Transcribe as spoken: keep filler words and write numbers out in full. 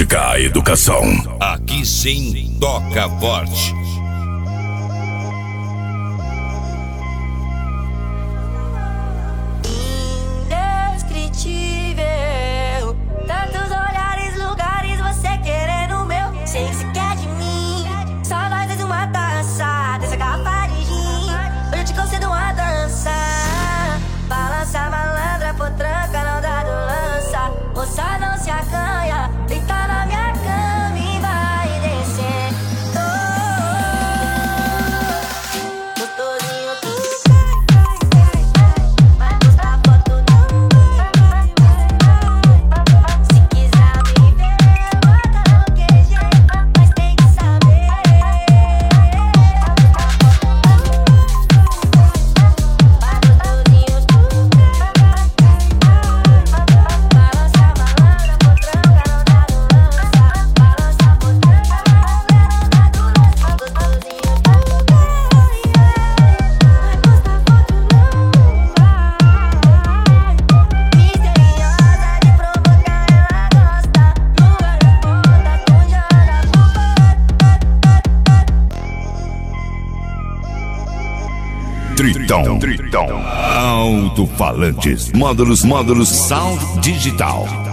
Música Educação. Aqui sim toca forte. Indescritível, tantos olhares, lugares, você querendo o meu. Sei que você quer de mim, só nós dois uma taça dessa garrafa de gin. Hoje eu te concedo uma dança. Balança malandra, potranca, não dá do lança. Moça não se acanha, deita na minha cama e vai descer. Oh, gostosinho tu vai, vai, vai. Mas mostra a foto não vai, vai, vai. Se quiser me ver, bota no Q G, mas tem que saber. Mas gostosinho tu balança malandra, potranca, não dá do lança. Balança potranca, não dá do lança. Gostosinho tu vai, mas mostra a foto não vai. Misteriosa de provocar, ela gosta. Lua na ponta, tunja na Tritão, Tritão. Alto-falantes. Módulos, módulos Sound Digital.